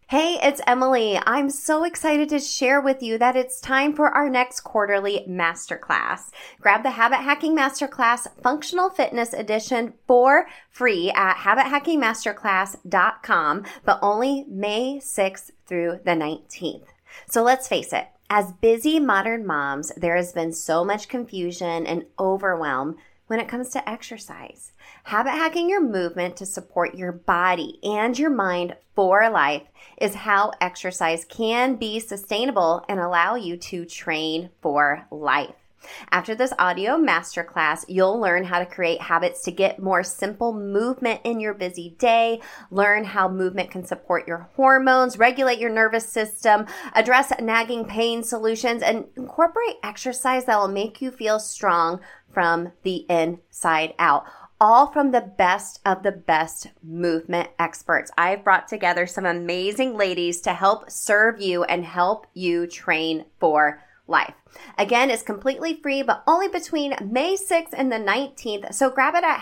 Hey, it's Emily. I'm so excited to share with you that it's time for our next quarterly masterclass. Grab the Habit Hacking Masterclass Functional Fitness Edition for free at habithackingmasterclass.com, but only May 6th through the 19th. So let's face it, as busy modern moms, there has been so much confusion and overwhelm when it comes to exercise. Habit hacking your movement to support your body and your mind for life is how exercise can be sustainable and allow you to train for life. After this audio masterclass, you'll learn how to create habits to get more simple movement in your busy day, learn how movement can support your hormones, regulate your nervous system, address nagging pain solutions, and incorporate exercise that will make you feel strong from the inside out. All from the best of the best movement experts. I've brought together some amazing ladies to help serve you and help you train for life. Again, it's completely free, but only between May 6th and the 19th. So grab it at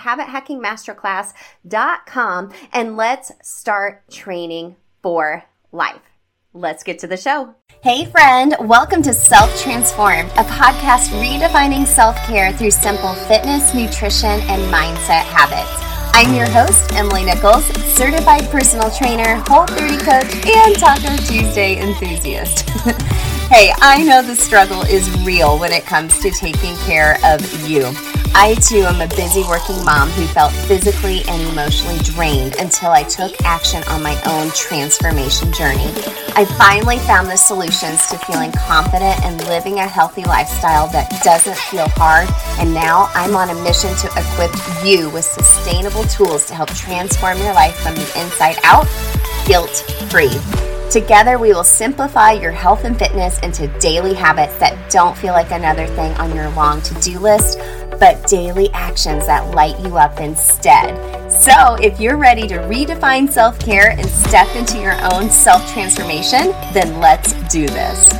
habithackingmasterclass.com and let's start training for life. Let's get to the show. Hey friend, welcome to Self-Transformed, a podcast redefining self-care through simple fitness, nutrition, and mindset habits. I'm your host, Emily Nichols, certified personal trainer, Whole30 coach, and Taco Tuesday enthusiast. Hey, I know the struggle is real when it comes to taking care of you. I too am a busy working mom who felt physically and emotionally drained until I took action on my own transformation journey. I finally found the solutions to feeling confident and living a healthy lifestyle that doesn't feel hard, and now I'm on a mission to equip you with sustainable tools to help transform your life from the inside out, guilt-free. Together, we will simplify your health and fitness into daily habits that don't feel like another thing on your long to-do list, but daily actions that light you up instead. So if you're ready to redefine self-care and step into your own self-transformation, then let's do this.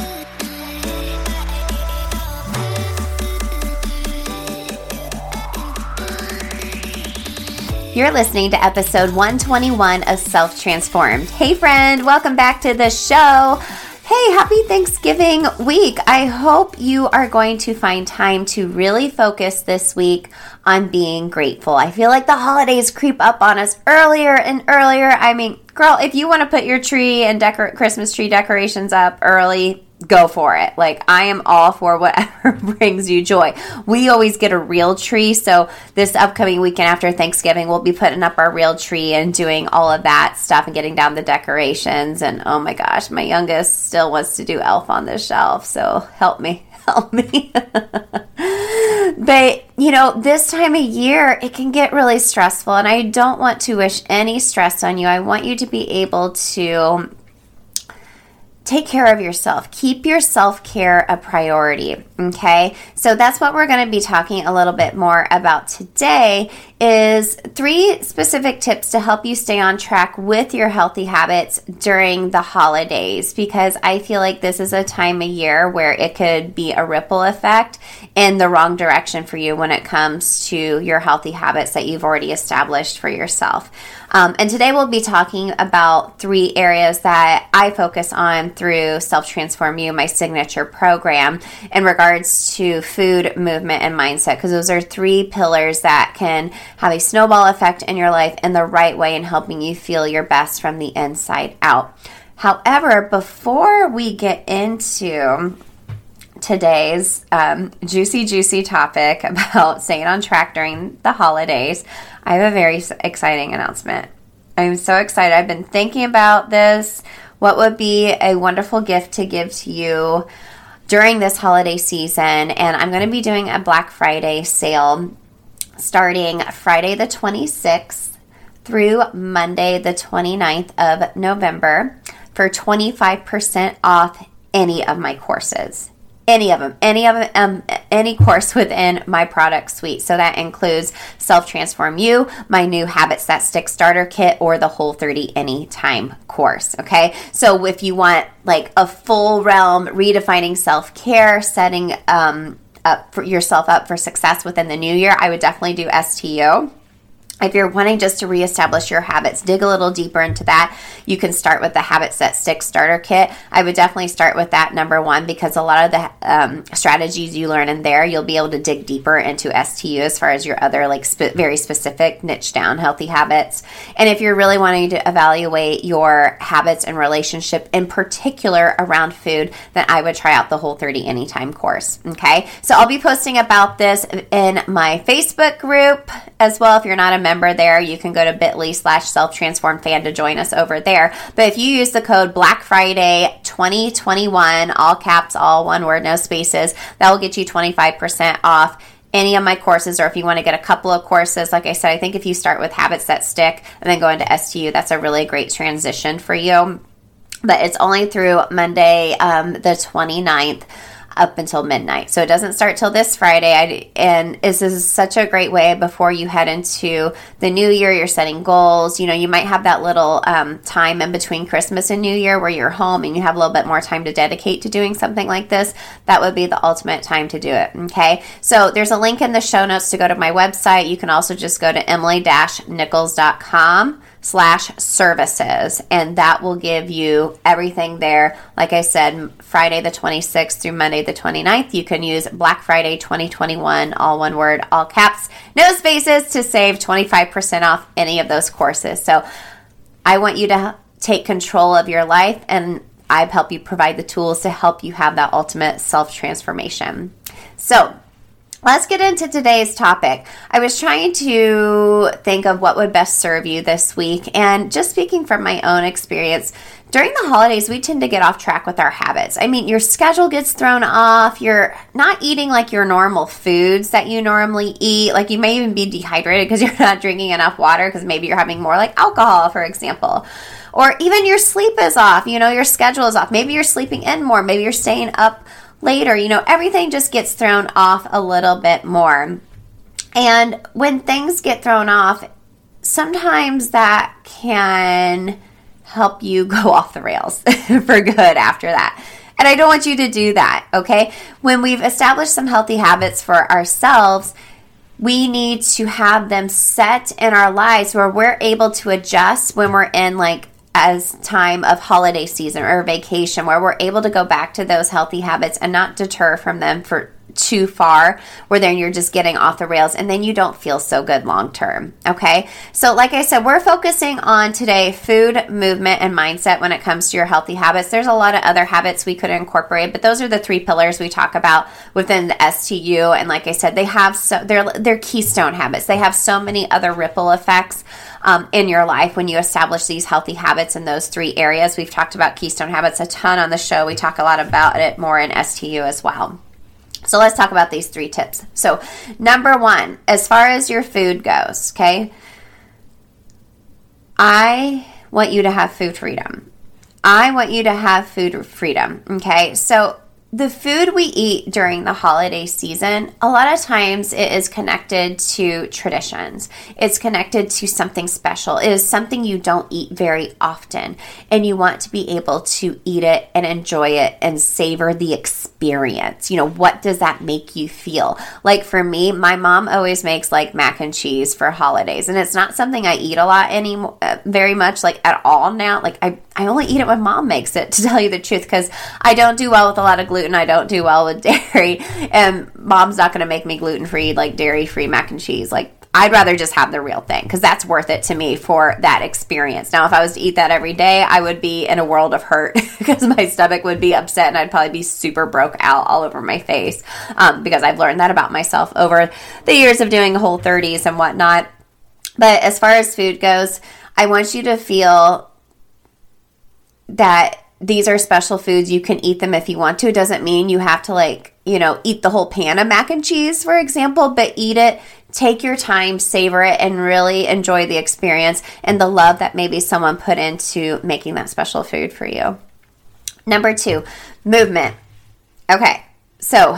You're listening to episode 121 of Self-Transformed. Hey friend, welcome back to the show. Hey, happy Thanksgiving week. I hope you are going to find time to really focus this week on being grateful. I feel like the holidays creep up on us earlier and earlier. I mean, girl, if you want to put your tree and Christmas tree decorations up early, go for it. Like, I am all for whatever brings you joy. We always get a real tree, so this upcoming weekend after Thanksgiving, we'll be putting up our real tree and doing all of that stuff and getting down the decorations. And oh my gosh, my youngest still wants to do Elf on the Shelf, so help me. But, this time of year, it can get really stressful, and I don't want to wish any stress on you. I want you to be able to take care of yourself. Keep your self-care a priority, okay? So that's what we're going to be talking a little bit more about today is 3 specific tips to help you stay on track with your healthy habits during the holidays, because I feel like this is a time of year where it could be a ripple effect in the wrong direction for you when it comes to your healthy habits that you've already established for yourself. And today we'll be talking about 3 areas that I focus on through Self-Transform You, my signature program, in regards to food, movement, and mindset, because those are 3 pillars that can have a snowball effect in your life in the right way and helping you feel your best from the inside out. However, before we get into today's juicy topic about staying on track during the holidays, I have a very exciting announcement. I'm so excited. I've been thinking about this. What would be a wonderful gift to give to you during this holiday season? And I'm going to be doing a Black Friday sale starting Friday the 26th through Monday the 29th of November for 25% off any of my courses. Any of them, any course within my product suite. So that includes Self-Transform You, my new Habits That Stick starter kit, or the Whole30 Anytime course. Okay. So if you want like a full realm redefining self-care, setting yourself up for success within the new year, I would definitely do STO. If you're wanting just to reestablish your habits, dig a little deeper into that, you can start with the Habits That Stick Starter Kit. I would definitely start with that, number one, because a lot of the strategies you learn in there, you'll be able to dig deeper into STU as far as your other very specific niche down healthy habits. And if you're really wanting to evaluate your habits and relationship, in particular around food, then I would try out the Whole30 Anytime course. Okay, so I'll be posting about this in my Facebook group as well. If you're not a member there, you can go to bit.ly/selftransformedfan to join us over there. But if you use the code Black Friday 2021, all caps, all one word, no spaces, that will get you 25% off any of my courses. Or if you want to get a couple of courses, like I said, I think if you start with Habits That Stick and then go into STU, that's a really great transition for you. But it's only through Monday, the 29th. Up until midnight. So it doesn't start till this Friday. And this is such a great way before you head into the new year. You're setting goals. You know, you might have that little time in between Christmas and New Year where you're home and you have a little bit more time to dedicate to doing something like this. That would be the ultimate time to do it. Okay. So there's a link in the show notes to go to my website. You can also just go to emily-nichols.com/services, and that will give you everything there. Like I said, Friday the 26th through Monday the 29th, you can use Black Friday 2021, all one word, all caps, no spaces, to save 25% off any of those courses. So I want you to take control of your life, and I help you provide the tools to help you have that ultimate self-transformation. So let's get into today's topic. I was trying to think of what would best serve you this week, and just speaking from my own experience, during the holidays, we tend to get off track with our habits. I mean, your schedule gets thrown off. You're not eating like your normal foods that you normally eat. Like, you may even be dehydrated because you're not drinking enough water, because maybe you're having more like alcohol, for example. Or even your sleep is off. You know, your schedule is off. Maybe you're sleeping in more. Maybe you're staying up later. You know, everything just gets thrown off a little bit more. And when things get thrown off, sometimes that can help you go off the rails for good after that. And I don't want you to do that, okay? When we've established some healthy habits for ourselves, we need to have them set in our lives where we're able to adjust when we're in as time of holiday season or vacation, where we're able to go back to those healthy habits and not deter from them for too far, where then you're just getting off the rails and then you don't feel so good long term. Okay. So like I said, we're focusing on today food, movement, and mindset when it comes to your healthy habits. There's a lot of other habits we could incorporate, but those are the three pillars we talk about within the STU. And like I said, they're keystone habits. They have so many other ripple effects in your life when you establish these healthy habits in those three areas. We've talked about keystone habits a ton on the show. We talk a lot about it more in STU as well. So let's talk about these three tips. So number one, as far as your food goes, okay, I want you to have food freedom. I want you to have food freedom, okay? So the food we eat during the holiday season, a lot of times it is connected to traditions. It's connected to something special. It is something you don't eat very often, and you want to be able to eat it and enjoy it and savor the experience. You know, what does that make you feel? Like for me, my mom always makes like mac and cheese for holidays, and it's not something I eat a lot anymore, very much like at all now. Like I only eat it when mom makes it, to tell you the truth, because I don't do well with a lot of gluten. I don't do well with dairy, and mom's not going to make me gluten-free, like dairy-free mac and cheese. Like, I'd rather just have the real thing, because that's worth it to me for that experience. Now, if I was to eat that every day, I would be in a world of hurt because my stomach would be upset and I'd probably be super broke out all over my face, because I've learned that about myself over the years of doing Whole30s and whatnot. But as far as food goes, I want you to feel that these are special foods. You can eat them if you want to. It doesn't mean you have to eat the whole pan of mac and cheese, for example, but eat it, take your time, savor it, and really enjoy the experience and the love that maybe someone put into making that special food for you. Number two, movement. Okay, so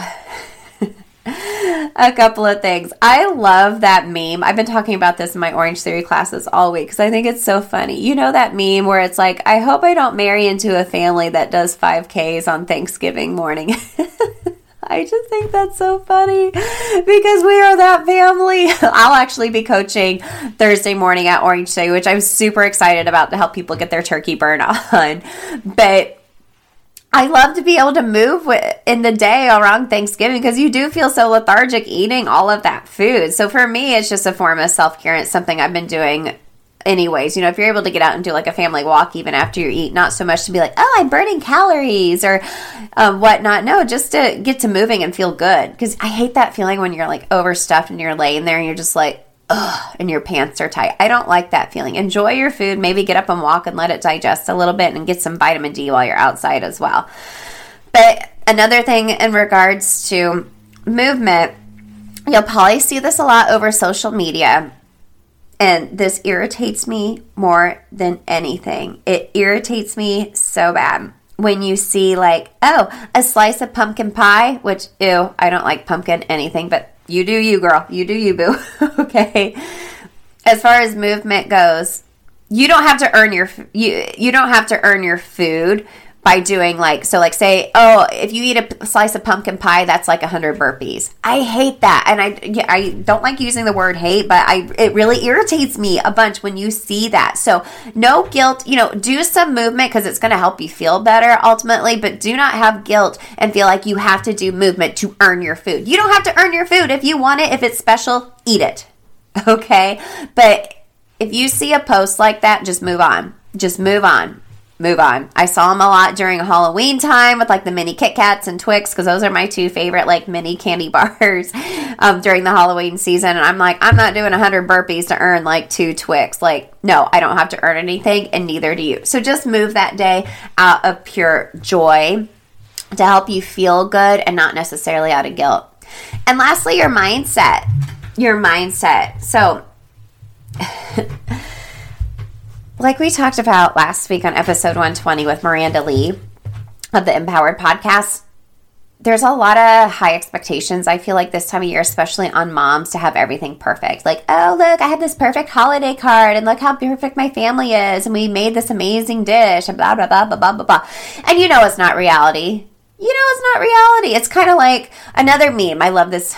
a couple of things. I love that meme. I've been talking about this in my Orange Theory classes all week because I think it's so funny. You know that meme where it's like, I hope I don't marry into a family that does 5Ks on Thanksgiving morning. I just think that's so funny because we are that family. I'll actually be coaching Thursday morning at Orange Day, which I'm super excited about to help people get their turkey burn on. But I love to be able to move in the day around Thanksgiving because you do feel so lethargic eating all of that food. So for me, it's just a form of self-care. It's something I've been doing anyways. If you're able to get out and do like a family walk even after you eat, not so much to be like, oh, I'm burning calories or whatnot. No, just to get to moving and feel good. Because I hate that feeling when you're like overstuffed and you're laying there and you're just like, ugh, and your pants are tight. I don't like that feeling. Enjoy your food. Maybe get up and walk and let it digest a little bit and get some vitamin D while you're outside as well. But another thing in regards to movement, you'll probably see this a lot over social media. And this irritates me more than anything. It irritates me so bad when you see like, oh, a slice of pumpkin pie, which, ew, I don't like pumpkin anything, but you do you, girl. You do you, boo. Okay. As far as movement goes, you don't have to earn you don't have to earn your food by doing say, oh, if you eat a slice of pumpkin pie, that's like 100 burpees. I hate that. And I don't like using the word hate, but it really irritates me a bunch when you see that. So no guilt, do some movement because it's going to help you feel better ultimately, but do not have guilt and feel like you have to do movement to earn your food. You don't have to earn your food. If you want it, if it's special, eat it. Okay? But if you see a post like that, just move on. Just move on. Move on. I saw them a lot during Halloween time with like the mini Kit Kats and Twix because those are my two favorite like mini candy bars during the Halloween season. And I'm like, I'm not doing 100 burpees to earn like 2 Twix. Like, no, I don't have to earn anything and neither do you. So just move that day out of pure joy to help you feel good and not necessarily out of guilt. And lastly, your mindset. Your mindset. So like we talked about last week on episode 120 with Miranda Lee of the Empowered Podcast, there's a lot of high expectations, I feel like this time of year, especially on moms, to have everything perfect. Like, oh, look, I have this perfect holiday card, and look how perfect my family is, and we made this amazing dish, and blah, blah, blah, blah, blah, blah, blah. And it's not reality. It's not reality. It's kind of like another meme. I love this.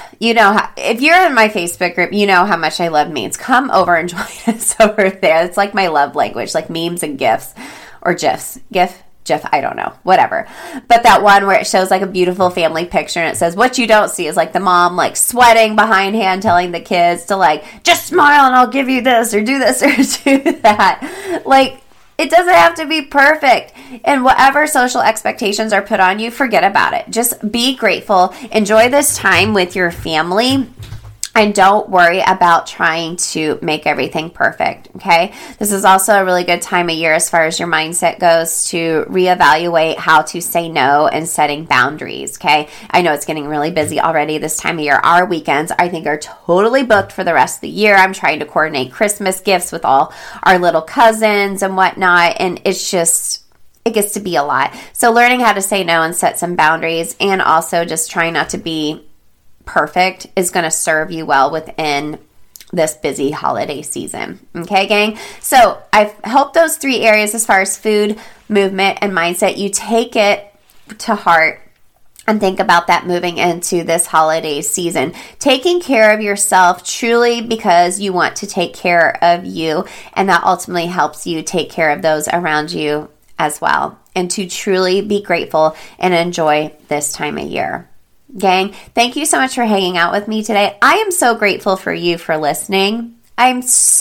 If you're in my Facebook group, you know how much I love memes. Come over and join us over there. It's like my love language, like memes and GIFs or GIFs. GIF, I don't know, whatever. But that one where it shows like a beautiful family picture and it says, what you don't see is like the mom like sweating behindhand telling the kids to like, just smile and I'll give you this or do this or do that. Like, it doesn't have to be perfect. And whatever social expectations are put on you, forget about it. Just be grateful. Enjoy this time with your family. And don't worry about trying to make everything perfect, okay? This is also a really good time of year as far as your mindset goes to reevaluate how to say no and setting boundaries, okay? I know it's getting really busy already this time of year. Our weekends, I think, are totally booked for the rest of the year. I'm trying to coordinate Christmas gifts with all our little cousins and whatnot, and it's just... it gets to be a lot. So learning how to say no and set some boundaries and also just trying not to be perfect is going to serve you well within this busy holiday season. Okay, gang? So I hope those 3 areas as far as food, movement, and mindset, you take it to heart and think about that moving into this holiday season. Taking care of yourself truly because you want to take care of you, and that ultimately helps you take care of those around you as well, and to truly be grateful and enjoy this time of year. Gang, thank you so much for hanging out with me today. I am so grateful for you for listening. I'm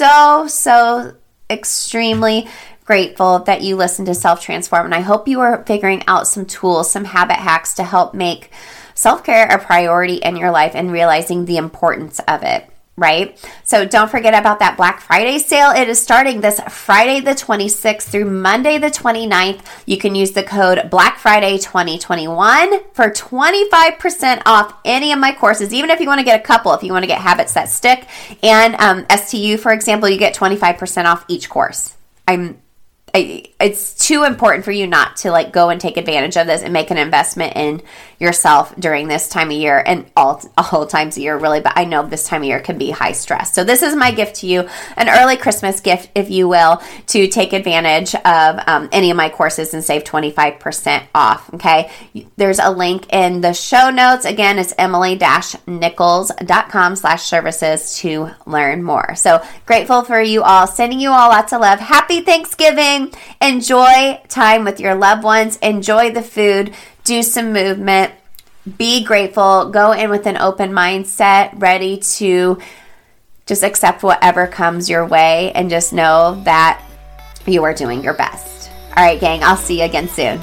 so extremely grateful that you listen to Self Transform, and I hope you are figuring out some tools, some habit hacks to help make self-care a priority in your life and realizing the importance of it. Right? So don't forget about that Black Friday sale. It is starting this Friday the 26th through Monday the 29th. You can use the code BlackFriday2021 for 25% off any of my courses, even if you want to get a couple, if you want to get Habits That Stick and STU, for example, you get 25% off each course. I it's too important for you not to like go and take advantage of this and make an investment in yourself during this time of year, and all times of year really, but I know this time of year can be high stress. So this is my gift to you, an early Christmas gift, if you will, to take advantage of any of my courses and save 25% off, okay? There's a link in the show notes. Again, it's emily-nichols.com/services to learn more. So grateful for you all, sending you all lots of love. Happy Thanksgiving. Enjoy time with your loved ones. Enjoy the food. Do some movement. Be grateful. Go in with an open mindset, ready to just accept whatever comes your way, and just know that you are doing your best. All right, gang, I'll see you again soon.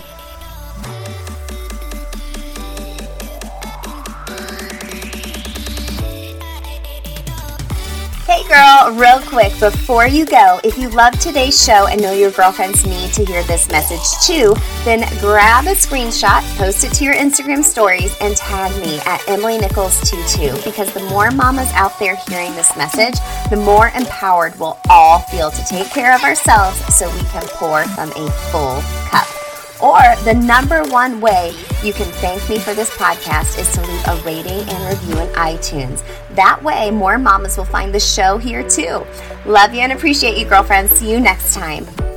Hey girl, real quick, before you go, if you love today's show and know your girlfriends need to hear this message too, then grab a screenshot, post it to your Instagram stories, and tag me at EmilyNichols22, because the more mamas out there hearing this message, the more empowered we'll all feel to take care of ourselves so we can pour from a full cup. Or the number one way you can thank me for this podcast is to leave a rating and review in iTunes. That way, more mamas will find the show here too. Love you and appreciate you, girlfriends. See you next time.